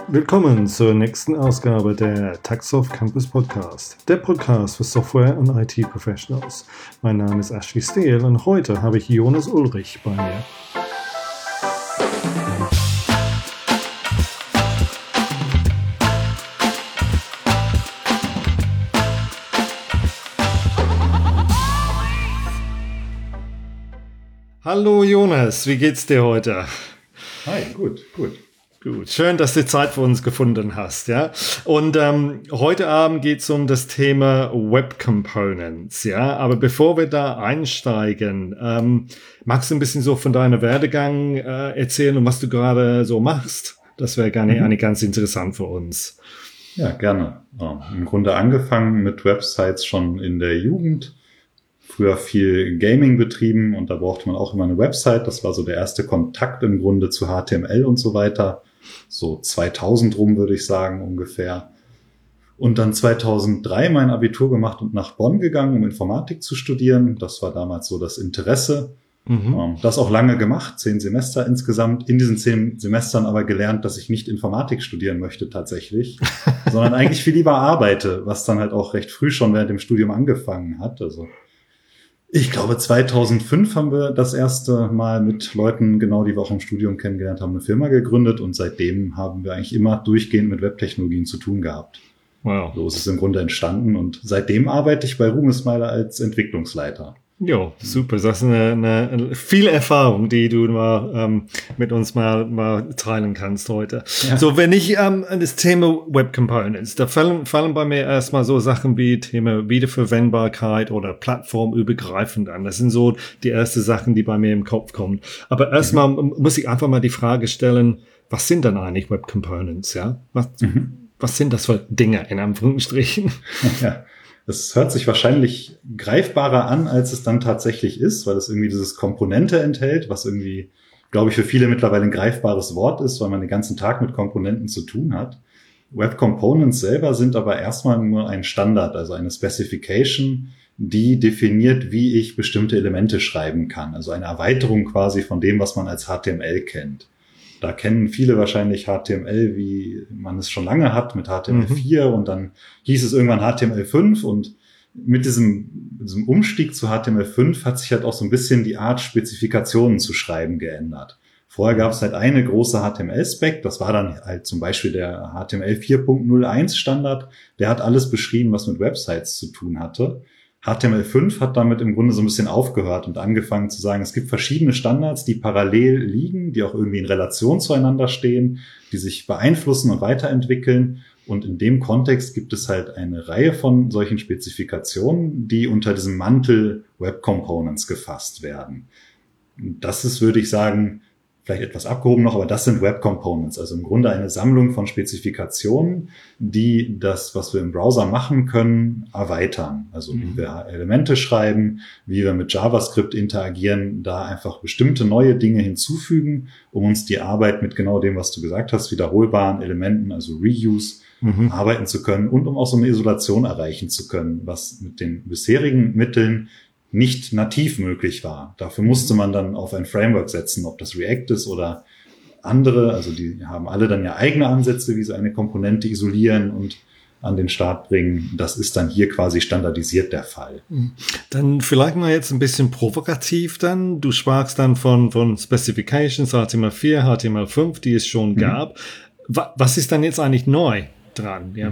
Willkommen zur nächsten Ausgabe der Taxoft Campus Podcast, der Podcast für Software- und IT-Professionals. Mein Name ist Ashley Steele und heute habe ich Jonas Ulrich bei mir. Hallo Jonas, wie geht's dir heute? Hi, gut. Gut, schön, dass du Zeit für uns gefunden hast, ja. Und heute Abend geht es um das Thema Web Components, ja. Aber bevor wir da einsteigen, magst du ein bisschen so von deinem Werdegang erzählen und was du gerade so machst? Das wäre gerne ganz interessant für uns. Ja, gerne. Im Grunde angefangen mit Websites schon in der Jugend. Früher viel Gaming betrieben und da brauchte man auch immer eine Website. Das war so der erste Kontakt im Grunde zu HTML und so weiter. So 2000 rum, würde ich sagen, ungefähr. Und dann 2003 mein Abitur gemacht und nach Bonn gegangen, um Informatik zu studieren. Das war damals so das Interesse. Das auch lange gemacht, 10 Semester insgesamt. In diesen 10 Semestern aber gelernt, dass ich nicht Informatik studieren möchte tatsächlich, sondern eigentlich viel lieber arbeite, was dann halt auch recht früh schon während dem Studium angefangen hat. Also ich glaube, 2005 haben wir das erste Mal mit Leuten, genau, die wir auch im Studium kennengelernt haben, eine Firma gegründet und seitdem haben wir eigentlich immer durchgehend mit Webtechnologien zu tun gehabt. Wow. So ist es im Grunde entstanden und seitdem arbeite ich bei Rumesmeiler als Entwicklungsleiter. Jo, super. Das ist eine viel Erfahrung, die du mit uns mal teilen kannst heute. Ja. So, wenn ich das Thema Web Components, da fallen bei mir erstmal so Sachen wie Thema Wiederverwendbarkeit oder plattformübergreifend an. Das sind so die ersten Sachen, die bei mir im Kopf kommen. Aber erstmal muss ich einfach mal die Frage stellen, was sind dann eigentlich Web Components? Ja? Was sind das für Dinge in Anführungsstrichen? Ja. Es hört sich wahrscheinlich greifbarer an, als es dann tatsächlich ist, weil es irgendwie dieses Komponente enthält, was irgendwie, glaube ich, für viele mittlerweile ein greifbares Wort ist, weil man den ganzen Tag mit Komponenten zu tun hat. Web Components selber sind aber erstmal nur ein Standard, also eine Specification, die definiert, wie ich bestimmte Elemente schreiben kann. Also eine Erweiterung quasi von dem, was man als HTML kennt. Da kennen viele wahrscheinlich HTML, wie man es schon lange hat, mit HTML4 und dann hieß es irgendwann HTML5 und mit diesem Umstieg zu HTML5 hat sich halt auch so ein bisschen die Art, Spezifikationen zu schreiben geändert. Vorher gab es halt eine große HTML-Spec, das war dann halt zum Beispiel der HTML 4.01 Standard, der hat alles beschrieben, was mit Websites zu tun hatte. HTML5 hat damit im Grunde so ein bisschen aufgehört und angefangen zu sagen, es gibt verschiedene Standards, die parallel liegen, die auch irgendwie in Relation zueinander stehen, die sich beeinflussen und weiterentwickeln. Und in dem Kontext gibt es halt eine Reihe von solchen Spezifikationen, die unter diesem Mantel Web Components gefasst werden. Das ist, würde ich sagen, vielleicht etwas abgehoben noch, aber das sind Web Components, also im Grunde eine Sammlung von Spezifikationen, die das, was wir im Browser machen können, erweitern. Also wie wir Elemente schreiben, wie wir mit JavaScript interagieren, da einfach bestimmte neue Dinge hinzufügen, um uns die Arbeit mit genau dem, was du gesagt hast, wiederholbaren Elementen, also Reuse, arbeiten zu können und um auch so eine Isolation erreichen zu können, was mit den bisherigen Mitteln nicht nativ möglich war. Dafür musste man dann auf ein Framework setzen, ob das React ist oder andere. Also die haben alle dann ja eigene Ansätze, wie sie eine Komponente isolieren und an den Start bringen. Das ist dann hier quasi standardisiert der Fall. Dann vielleicht mal jetzt ein bisschen provokativ dann. Du sprachst dann von Specifications, HTML4, HTML5, die es schon gab. Was ist dann jetzt eigentlich neu dran? Ja,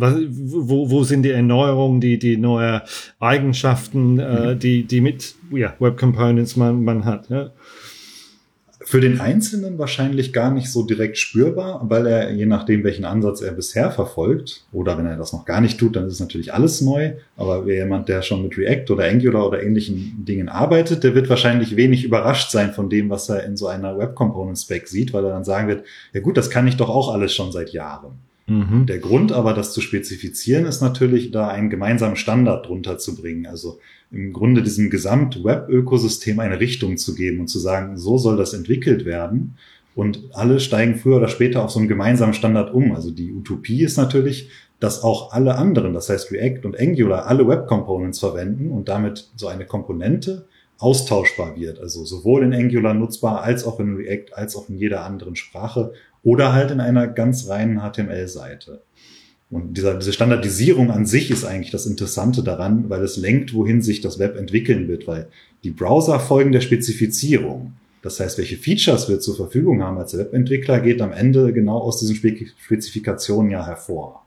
wo sind die Erneuerungen, die neue Eigenschaften, die mit Web Components man hat? Ja? Für den Einzelnen wahrscheinlich gar nicht so direkt spürbar, weil er, je nachdem, welchen Ansatz er bisher verfolgt, oder wenn er das noch gar nicht tut, dann ist es natürlich alles neu, aber jemand, der schon mit React oder Angular oder ähnlichen Dingen arbeitet, der wird wahrscheinlich wenig überrascht sein von dem, was er in so einer Web Component Spec sieht, weil er dann sagen wird, ja gut, das kann ich doch auch alles schon seit Jahren. Der Grund aber, das zu spezifizieren, ist natürlich, da einen gemeinsamen Standard drunter zu bringen. Also im Grunde diesem Gesamt-Web-Ökosystem eine Richtung zu geben und zu sagen, so soll das entwickelt werden. Und alle steigen früher oder später auf so einen gemeinsamen Standard um. Also die Utopie ist natürlich, dass auch alle anderen, das heißt React und Angular, alle Web-Components verwenden und damit so eine Komponente austauschbar wird. Also sowohl in Angular nutzbar, als auch in React, als auch in jeder anderen Sprache oder halt in einer ganz reinen HTML-Seite. Und diese Standardisierung an sich ist eigentlich das Interessante daran, weil es lenkt, wohin sich das Web entwickeln wird, weil die Browser folgen der Spezifizierung. Das heißt, welche Features wir zur Verfügung haben als Webentwickler, geht am Ende genau aus diesen Spezifikationen ja hervor.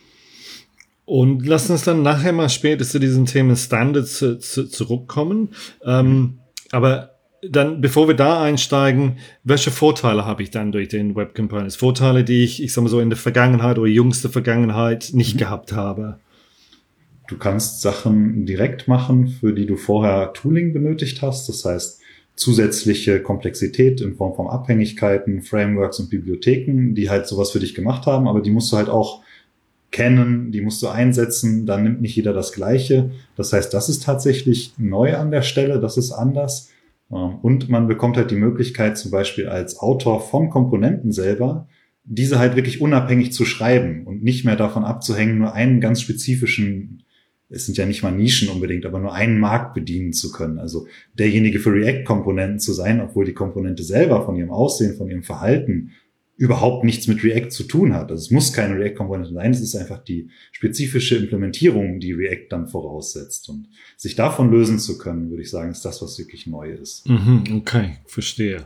Und lass uns dann nachher mal später zu diesen Themen Standards zurückkommen. Aber dann, bevor wir da einsteigen, welche Vorteile habe ich dann durch den Web Components? Vorteile, die ich sag mal so in der Vergangenheit oder jüngste Vergangenheit nicht gehabt habe. Du kannst Sachen direkt machen, für die du vorher Tooling benötigt hast. Das heißt, zusätzliche Komplexität in Form von Abhängigkeiten, Frameworks und Bibliotheken, die halt sowas für dich gemacht haben, aber die musst du halt auch kennen, die musst du einsetzen, dann nimmt nicht jeder das Gleiche. Das heißt, das ist tatsächlich neu an der Stelle, das ist anders. Und man bekommt halt die Möglichkeit, zum Beispiel als Autor von Komponenten selber, diese halt wirklich unabhängig zu schreiben und nicht mehr davon abzuhängen, nur einen ganz spezifischen, es sind ja nicht mal Nischen unbedingt, aber nur einen Markt bedienen zu können. Also derjenige für React-Komponenten zu sein, obwohl die Komponente selber von ihrem Aussehen, von ihrem Verhalten überhaupt nichts mit React zu tun hat. Also es muss keine React-Komponente sein, es ist einfach die spezifische Implementierung, die React dann voraussetzt. Und sich davon lösen zu können, würde ich sagen, ist das, was wirklich neu ist. Okay, verstehe.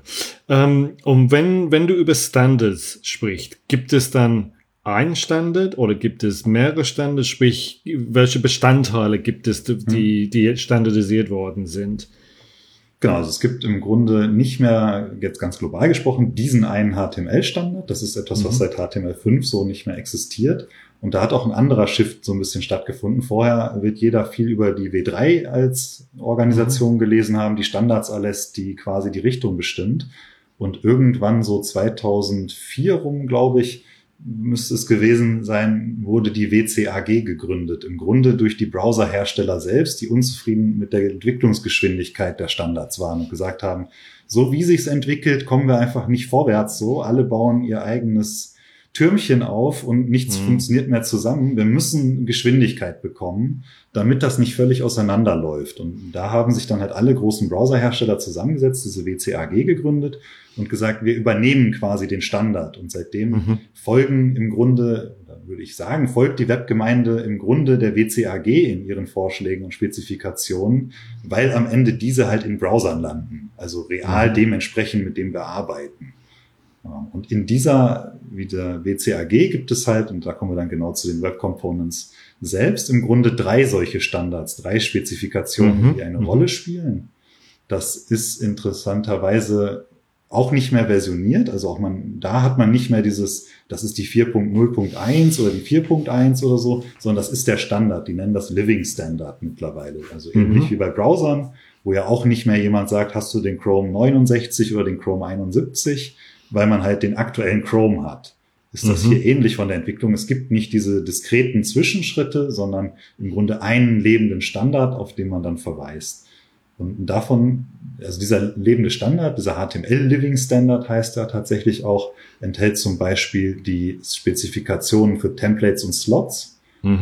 Und wenn du über Standards sprichst, gibt es dann ein Standard oder gibt es mehrere Standards? Sprich, welche Bestandteile gibt es, die standardisiert worden sind? Genau, also es gibt im Grunde nicht mehr, jetzt ganz global gesprochen, diesen einen HTML-Standard. Das ist etwas, was seit HTML5 so nicht mehr existiert. Und da hat auch ein anderer Shift so ein bisschen stattgefunden. Vorher wird jeder viel über die W3 als Organisation gelesen haben, die Standards alles, die quasi die Richtung bestimmt. Und irgendwann so 2004 rum, glaube ich, müsste es gewesen sein, wurde die WCAG gegründet. Im Grunde durch die Browserhersteller selbst, die unzufrieden mit der Entwicklungsgeschwindigkeit der Standards waren und gesagt haben, so wie sich's entwickelt, kommen wir einfach nicht vorwärts so. Alle bauen ihr eigenes Türmchen auf und nichts funktioniert mehr zusammen. Wir müssen Geschwindigkeit bekommen, damit das nicht völlig auseinanderläuft. Und da haben sich dann halt alle großen Browserhersteller zusammengesetzt, diese WCAG gegründet und gesagt, wir übernehmen quasi den Standard. Und seitdem folgen im Grunde, würde ich sagen, folgt die Webgemeinde im Grunde der WCAG in ihren Vorschlägen und Spezifikationen, weil am Ende diese halt in Browsern landen. Also real dementsprechend, mit dem wir arbeiten. Und in dieser WCAG gibt es halt, und da kommen wir dann genau zu den Web Components selbst, im Grunde 3 solche Standards, 3 Spezifikationen, die eine Rolle spielen. Das ist interessanterweise auch nicht mehr versioniert, also auch da hat man nicht mehr dieses, das ist die 4.0.1 oder die 4.1 oder so, sondern das ist der Standard, die nennen das Living Standard mittlerweile. Also ähnlich wie bei Browsern, wo ja auch nicht mehr jemand sagt, hast du den Chrome 69 oder den Chrome 71, weil man halt den aktuellen Chrome hat. Ist das hier ähnlich von der Entwicklung? Es gibt nicht diese diskreten Zwischenschritte, sondern im Grunde einen lebenden Standard, auf den man dann verweist. Und davon, also dieser lebende Standard, dieser HTML-Living Standard heißt da tatsächlich auch, enthält zum Beispiel die Spezifikationen für Templates und Slots,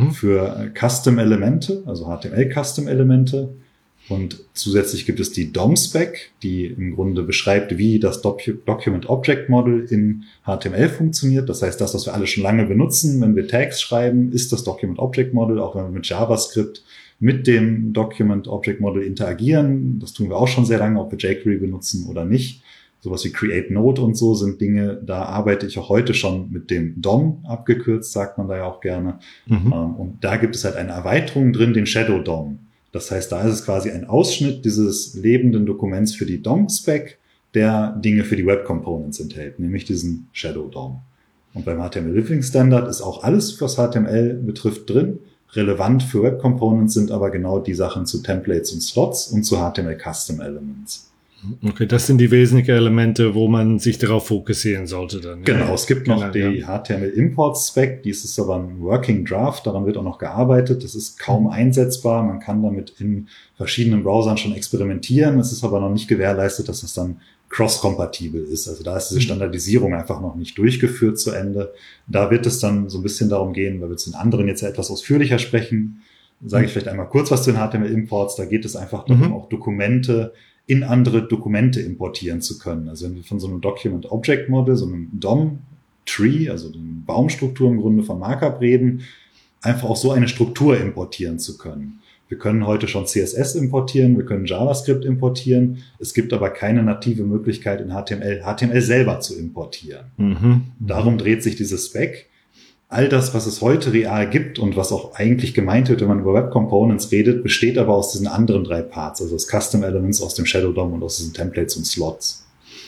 für Custom-Elemente, also HTML-Custom-Elemente. Und zusätzlich gibt es die DOM-Spec, die im Grunde beschreibt, wie das Document Object Model in HTML funktioniert. Das heißt, das, was wir alle schon lange benutzen, wenn wir Tags schreiben, ist das Document Object Model, auch wenn wir mit JavaScript mit dem Document Object Model interagieren. Das tun wir auch schon sehr lange, ob wir jQuery benutzen oder nicht. Sowas wie Create Node und so sind Dinge, da arbeite ich auch heute schon mit dem DOM, abgekürzt sagt man da ja auch gerne. Und da gibt es halt eine Erweiterung drin, den Shadow DOM. Das heißt, da ist es quasi ein Ausschnitt dieses lebenden Dokuments für die DOM-Spec, der Dinge für die Web Components enthält, nämlich diesen Shadow DOM. Und beim HTML Living Standard ist auch alles, was HTML betrifft, drin. Relevant für Web Components sind aber genau die Sachen zu Templates und Slots und zu HTML Custom Elements. Okay, das sind die wesentlichen Elemente, wo man sich darauf fokussieren sollte dann. Genau, es gibt noch die HTML-Import-Spec, dies ist aber ein Working Draft, daran wird auch noch gearbeitet, das ist kaum einsetzbar, man kann damit in verschiedenen Browsern schon experimentieren, es ist aber noch nicht gewährleistet, dass es dann cross-kompatibel ist, also da ist diese Standardisierung einfach noch nicht durchgeführt zu Ende. Da wird es dann so ein bisschen darum gehen, weil wir zu den anderen jetzt ja etwas ausführlicher sprechen, sage ich vielleicht einmal kurz was zu den HTML-Imports. Da geht es einfach darum, auch Dokumente in andere Dokumente importieren zu können. Also wenn wir von so einem Document-Object-Model, so einem DOM-Tree, also einer Baumstruktur im Grunde von Markup reden, einfach auch so eine Struktur importieren zu können. Wir können heute schon CSS importieren, wir können JavaScript importieren. Es gibt aber keine native Möglichkeit in HTML selber zu importieren. Darum dreht sich dieses Spec. All das, was es heute real gibt und was auch eigentlich gemeint wird, wenn man über Web Components redet, besteht aber aus diesen anderen 3 Parts, also aus Custom Elements, aus dem Shadow DOM und aus diesen Templates und Slots.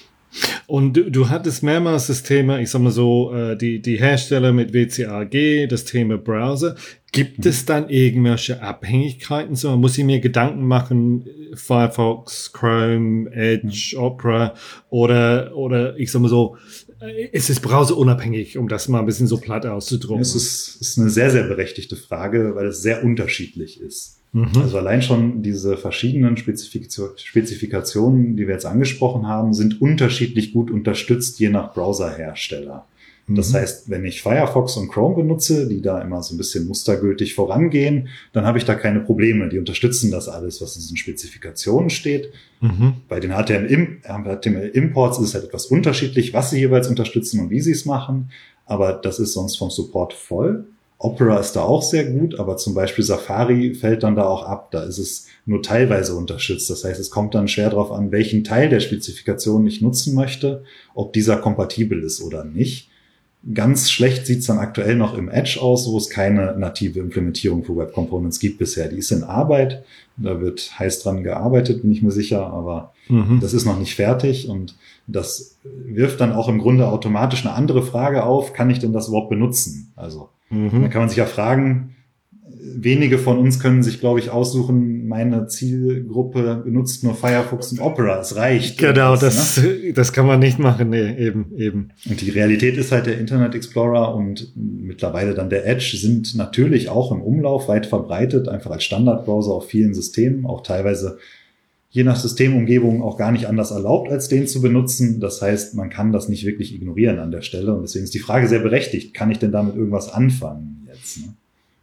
Und du hattest mehrmals das Thema, ich sag mal so, die Hersteller mit WCAG, das Thema Browser. Gibt es dann irgendwelche Abhängigkeiten? So, muss ich mir Gedanken machen, Firefox, Chrome, Edge, Opera oder ich sag mal so, ist es browserunabhängig, um das mal ein bisschen so platt auszudrücken? Es ist eine sehr, sehr berechtigte Frage, weil es sehr unterschiedlich ist. Also allein schon diese verschiedenen Spezifikationen, die wir jetzt angesprochen haben, sind unterschiedlich gut unterstützt, je nach Browserhersteller. Das heißt, wenn ich Firefox und Chrome benutze, die da immer so ein bisschen mustergültig vorangehen, dann habe ich da keine Probleme. Die unterstützen das alles, was in diesen Spezifikationen steht. Bei den HTML-Imports ist es halt etwas unterschiedlich, was sie jeweils unterstützen und wie sie es machen. Aber das ist sonst vom Support voll. Opera ist da auch sehr gut, aber zum Beispiel Safari fällt dann da auch ab. Da ist es nur teilweise unterstützt. Das heißt, es kommt dann schwer darauf an, welchen Teil der Spezifikation ich nutzen möchte, ob dieser kompatibel ist oder nicht. Ganz schlecht sieht's dann aktuell noch im Edge aus, wo es keine native Implementierung für Web Components gibt bisher. Die ist in Arbeit, da wird heiß dran gearbeitet, bin ich mir sicher, aber das ist noch nicht fertig und das wirft dann auch im Grunde automatisch eine andere Frage auf, kann ich denn das überhaupt benutzen? Also dann kann man sich ja fragen, wenige von uns können sich, glaube ich, aussuchen, meine Zielgruppe benutzt nur Firefox und Opera, es reicht. Genau, das kann man nicht machen, nee, eben. Und die Realität ist halt, der Internet Explorer und mittlerweile dann der Edge sind natürlich auch im Umlauf weit verbreitet, einfach als Standardbrowser auf vielen Systemen, auch teilweise je nach Systemumgebung auch gar nicht anders erlaubt, als den zu benutzen. Das heißt, man kann das nicht wirklich ignorieren an der Stelle und deswegen ist die Frage sehr berechtigt, kann ich denn damit irgendwas anfangen jetzt, ne?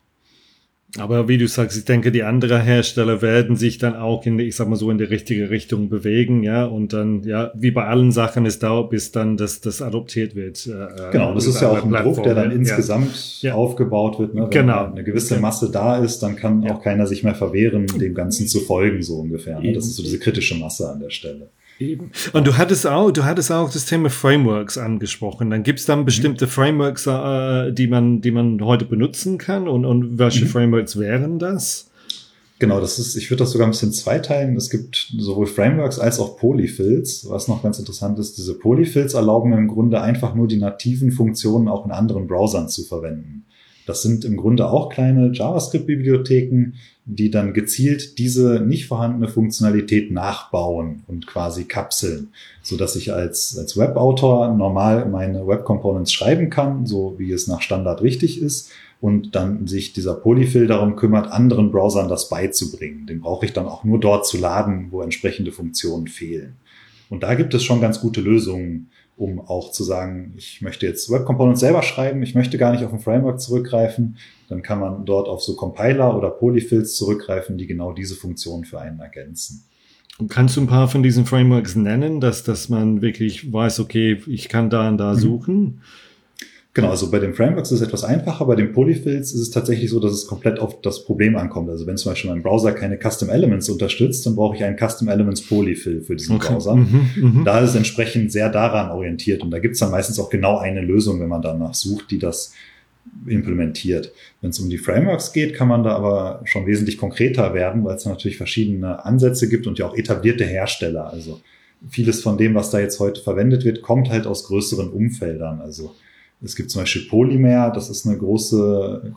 Aber wie du sagst, ich denke, die anderen Hersteller werden sich dann auch in die richtige Richtung bewegen, ja, und dann, ja, wie bei allen Sachen, es dauert, bis dann das adoptiert wird. Genau, das ist ja auch ein Druck, der dann insgesamt aufgebaut wird, ne? Wenn eine gewisse Masse da ist, dann kann auch keiner sich mehr verwehren, dem Ganzen zu folgen, so ungefähr, ne? Das ist so diese kritische Masse an der Stelle. Eben. Und du hattest auch das Thema Frameworks angesprochen. Dann gibt es dann bestimmte Frameworks, die man heute benutzen kann. Und welche Frameworks wären das? Genau, ich würde das sogar ein bisschen zweiteilen. Es gibt sowohl Frameworks als auch Polyfills. Was noch ganz interessant ist, diese Polyfills erlauben im Grunde einfach nur die nativen Funktionen auch in anderen Browsern zu verwenden. Das sind im Grunde auch kleine JavaScript-Bibliotheken, die dann gezielt diese nicht vorhandene Funktionalität nachbauen und quasi kapseln, so dass ich als Webautor normal meine Web Components schreiben kann, so wie es nach Standard richtig ist, und dann sich dieser Polyfill darum kümmert, anderen Browsern das beizubringen. Den brauche ich dann auch nur dort zu laden, wo entsprechende Funktionen fehlen. Und da gibt es schon ganz gute Lösungen, um auch zu sagen, ich möchte jetzt Web Components selber schreiben, ich möchte gar nicht auf ein Framework zurückgreifen, dann kann man dort auf so Compiler oder Polyfills zurückgreifen, die genau diese Funktionen für einen ergänzen. Und kannst du ein paar von diesen Frameworks nennen, dass man wirklich weiß, okay, ich kann da und da suchen? Genau, also bei den Frameworks ist es etwas einfacher. Bei den Polyfills ist es tatsächlich so, dass es komplett auf das Problem ankommt. Also wenn zum Beispiel mein Browser keine Custom Elements unterstützt, dann brauche ich einen Custom Elements Polyfill für diesen Browser. Da ist es entsprechend sehr daran orientiert. Und da gibt es dann meistens auch genau eine Lösung, wenn man danach sucht, die das implementiert. Wenn es um die Frameworks geht, kann man da aber schon wesentlich konkreter werden, weil es natürlich verschiedene Ansätze gibt und ja auch etablierte Hersteller. Also vieles von dem, was da jetzt heute verwendet wird, kommt halt aus größeren Umfeldern. Also es gibt zum Beispiel Polymer, das ist ein großer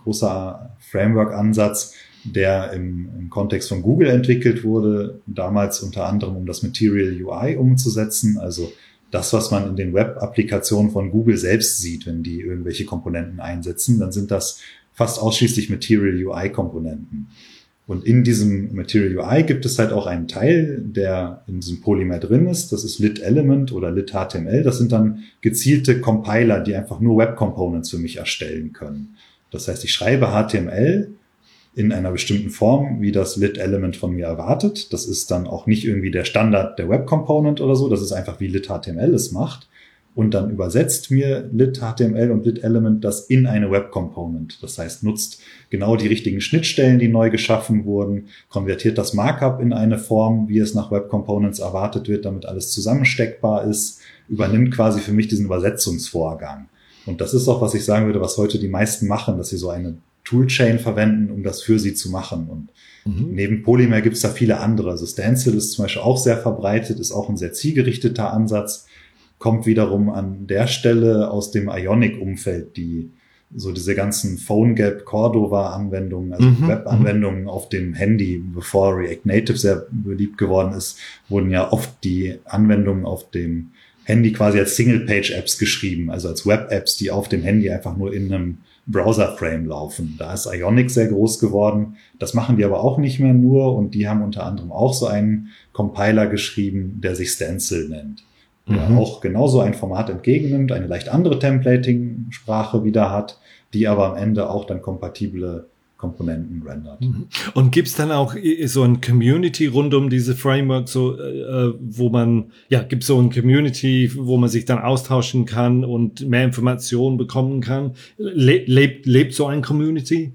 Framework-Ansatz, der im Kontext von Google entwickelt wurde, damals unter anderem, um das Material UI umzusetzen, also das, was man in den Web-Applikationen von Google selbst sieht, wenn die irgendwelche Komponenten einsetzen, dann sind das fast ausschließlich Material UI-Komponenten. Und in diesem Material UI gibt es halt auch einen Teil, der in diesem Polymer drin ist. Das ist Lit Element oder Lit HTML. Das sind dann gezielte Compiler, die einfach nur Web Components für mich erstellen können. Das heißt, ich schreibe HTML in einer bestimmten Form, wie das Lit-Element von mir erwartet. Das ist dann auch nicht irgendwie der Standard der Web-Component oder so. Das ist einfach, wie Lit-HTML es macht. Und dann übersetzt mir Lit-HTML und Lit-Element das in eine Web-Component. Das heißt, nutzt genau die richtigen Schnittstellen, die neu geschaffen wurden, konvertiert das Markup in eine Form, wie es nach Web-Components erwartet wird, damit alles zusammensteckbar ist, übernimmt quasi für mich diesen Übersetzungsvorgang. Und das ist auch, was ich sagen würde, was heute die meisten machen, dass sie so eine Toolchain verwenden, um das für sie zu machen. Und neben Polymer gibt es da viele andere. Also Stencil ist zum Beispiel auch sehr verbreitet, ist auch ein sehr zielgerichteter Ansatz, kommt wiederum an der Stelle aus dem Ionic-Umfeld, die so diese ganzen PhoneGap, Cordova-Anwendungen, also Web-Anwendungen auf dem Handy, bevor React Native sehr beliebt geworden ist, wurden ja oft die Anwendungen auf dem Handy quasi als Single-Page-Apps geschrieben, also als Web-Apps, die auf dem Handy einfach nur in einem Browser-Frame laufen. Da ist Ionic sehr groß geworden. Das machen die aber auch nicht mehr nur, und die haben unter anderem auch so einen Compiler geschrieben, der sich Stencil nennt. Der auch genauso ein Format entgegennimmt, eine leicht andere Templating-Sprache wieder hat, die aber am Ende auch dann kompatible Komponenten rendert. Und gibt's dann auch so ein Community rund um diese Framework, so wo man, gibt's so ein Community, wo man sich dann austauschen kann und mehr Informationen bekommen kann? Lebt so ein Community?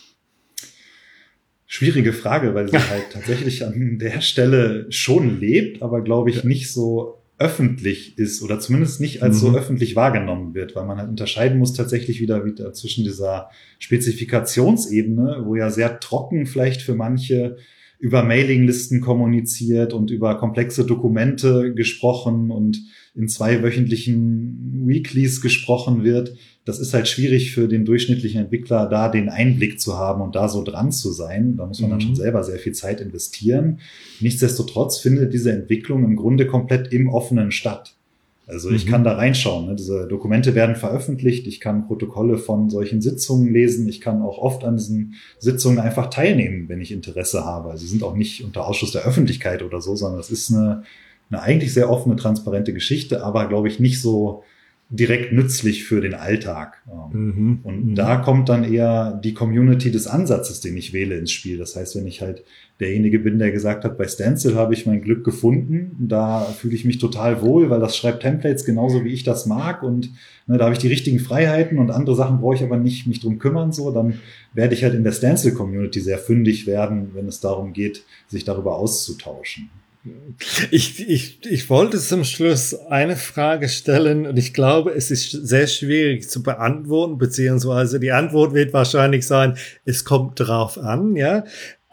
Schwierige Frage, weil sie halt tatsächlich an der Stelle schon lebt, aber glaube ich nicht so öffentlich ist oder zumindest nicht als so öffentlich wahrgenommen wird, weil man halt unterscheiden muss tatsächlich wieder zwischen dieser Spezifikationsebene, wo ja sehr trocken vielleicht für manche über Mailinglisten kommuniziert und über komplexe Dokumente gesprochen und in 2-wöchentlichen Weeklies gesprochen wird. Das ist halt schwierig für den durchschnittlichen Entwickler, da den Einblick zu haben und da so dran zu sein. Da muss man dann schon selber sehr viel Zeit investieren. Nichtsdestotrotz findet diese Entwicklung im Grunde komplett im Offenen statt. Also ich kann da reinschauen. Ne? Diese Dokumente werden veröffentlicht. Ich kann Protokolle von solchen Sitzungen lesen. Ich kann auch oft an diesen Sitzungen einfach teilnehmen, wenn ich Interesse habe. Also sie sind auch nicht unter Ausschluss der Öffentlichkeit oder so, sondern es ist eine eigentlich sehr offene, transparente Geschichte, aber glaube ich nicht so direkt nützlich für den Alltag. Und da kommt dann eher die Community des Ansatzes, den ich wähle, ins Spiel. Das heißt, wenn ich halt derjenige bin, der gesagt hat, bei Stencil habe ich mein Glück gefunden, da fühle ich mich total wohl, weil das schreibt Templates genauso, wie ich das mag, und da habe ich die richtigen Freiheiten und andere Sachen brauche ich aber nicht mich drum kümmern, so, dann werde ich halt in der Stencil-Community sehr fündig werden, wenn es darum geht, sich darüber auszutauschen. Ich wollte zum Schluss eine Frage stellen, und ich glaube, es ist sehr schwierig zu beantworten, beziehungsweise die Antwort wird wahrscheinlich sein, es kommt drauf an, ja.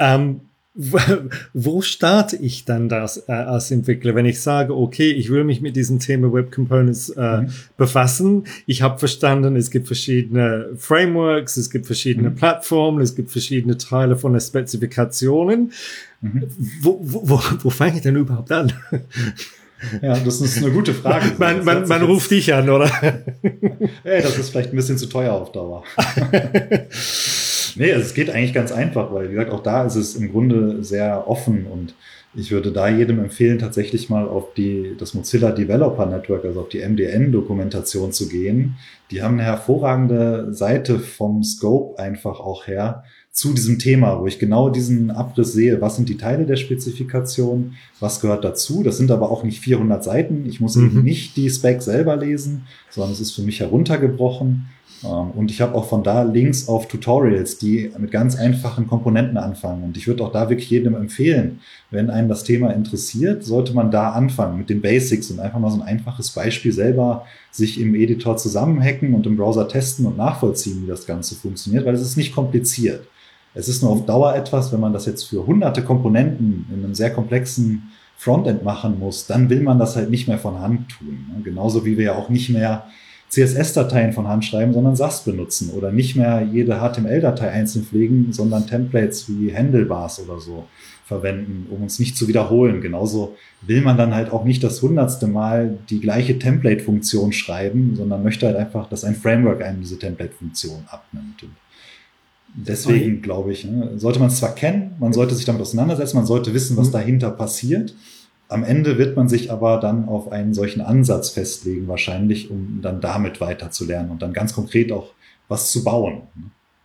Wo starte ich dann das als Entwickler, wenn ich sage, okay, ich will mich mit diesem Thema Web Components befassen. Ich habe verstanden, es gibt verschiedene Frameworks, es gibt verschiedene Plattformen, es gibt verschiedene Teile von den Spezifikationen. Wo fange ich denn überhaupt an? Ja, das ist eine gute Frage. Man ruft dich an, oder? Hey, das ist vielleicht ein bisschen zu teuer auf Dauer. Nee, also es geht eigentlich ganz einfach, weil, wie gesagt, auch da ist es im Grunde sehr offen, und ich würde da jedem empfehlen, tatsächlich mal auf das Mozilla Developer Network, also auf die MDN-Dokumentation zu gehen. Die haben eine hervorragende Seite vom Scope einfach auch her zu diesem Thema, wo ich genau diesen Abriss sehe, was sind die Teile der Spezifikation, was gehört dazu. Das sind aber auch nicht 400 Seiten. Ich muss eben nicht die Spec selber lesen, sondern es ist für mich heruntergebrochen. Und ich habe auch von da Links auf Tutorials, die mit ganz einfachen Komponenten anfangen. Und ich würde auch da wirklich jedem empfehlen, wenn einen das Thema interessiert, sollte man da anfangen mit den Basics und einfach mal so ein einfaches Beispiel selber sich im Editor zusammenhacken und im Browser testen und nachvollziehen, wie das Ganze funktioniert, weil es ist nicht kompliziert. Es ist nur auf Dauer etwas, wenn man das jetzt für hunderte Komponenten in einem sehr komplexen Frontend machen muss, dann will man das halt nicht mehr von Hand tun. Genauso wie wir ja auch nicht mehr CSS-Dateien von Hand schreiben, sondern SAS benutzen oder nicht mehr jede HTML-Datei einzeln pflegen, sondern Templates wie Handlebars oder so verwenden, um uns nicht zu wiederholen. Genauso will man dann halt auch nicht das 100. Mal die gleiche Template-Funktion schreiben, sondern möchte halt einfach, dass ein Framework einem diese Template-Funktion abnimmt. Und deswegen glaube ich, sollte man es zwar kennen, man sollte sich damit auseinandersetzen, man sollte wissen, was dahinter passiert. Am Ende wird man sich aber dann auf einen solchen Ansatz festlegen, wahrscheinlich, um dann damit weiterzulernen und dann ganz konkret auch was zu bauen.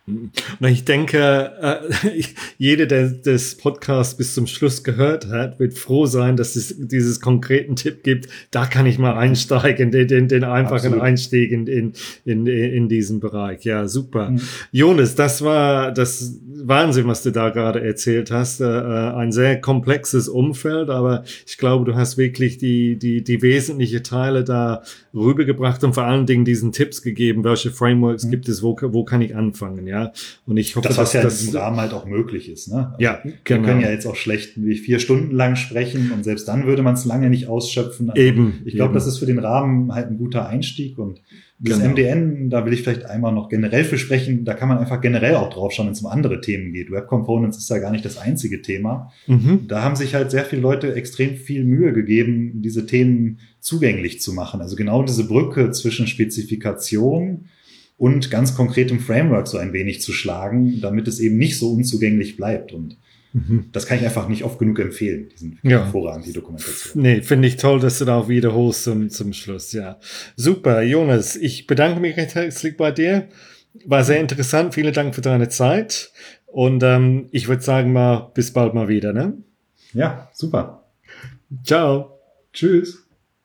Und ich denke, jeder, der das Podcast bis zum Schluss gehört hat, wird froh sein, dass es dieses konkreten Tipp gibt. Da kann ich mal einsteigen, den einfachen Absolut. Einstieg in diesen Bereich. Ja, super. Jonas, das war das Wahnsinn, was du da gerade erzählt hast. Ein sehr komplexes Umfeld, aber ich glaube, du hast wirklich die wesentlichen Teile da rübergebracht und vor allen Dingen diesen Tipps gegeben, welche Frameworks gibt es, wo kann ich anfangen, ja. Und ich hoffe, das, was ja in diesem Rahmen halt auch möglich ist, ne? Also ja, genau. Wir können ja jetzt auch schlecht 4 Stunden lang sprechen und selbst dann würde man es lange nicht ausschöpfen. Also ich glaube, das ist für den Rahmen halt ein guter Einstieg und das MDN, da will ich vielleicht einmal noch generell für sprechen, da kann man einfach generell auch drauf schauen, wenn es um andere Themen geht. Web Components ist ja gar nicht das einzige Thema. Da haben sich halt sehr viele Leute extrem viel Mühe gegeben, diese Themen zugänglich zu machen. Also genau diese Brücke zwischen Spezifikation und ganz konkretem Framework so ein wenig zu schlagen, damit es eben nicht so unzugänglich bleibt. Und das kann ich einfach nicht oft genug empfehlen, hervorragend, die Dokumentation. Nee, finde ich toll, dass du da auch wiederholst zum Schluss, ja. Super, Jonas, ich bedanke mich recht herzlich bei dir. War sehr interessant, vielen Dank für deine Zeit. Und ich würde sagen mal, bis bald mal wieder, ne? Ja, super. Ciao. Tschüss.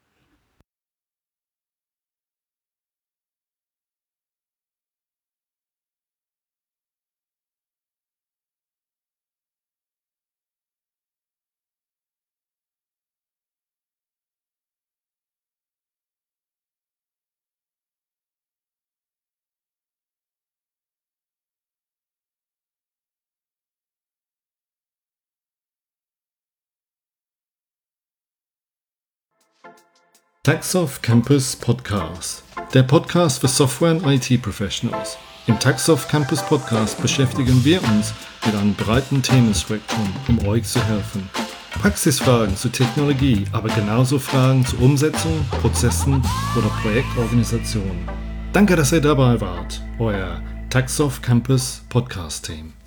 TaxSoft Campus Podcast, der Podcast für Software- und IT-Professionals. Im TaxSoft Campus Podcast beschäftigen wir uns mit einem breiten Themenspektrum, um euch zu helfen. Praxisfragen zur Technologie, aber genauso Fragen zur Umsetzung, Prozessen oder Projektorganisation. Danke, dass ihr dabei wart. Euer TaxSoft Campus Podcast Team.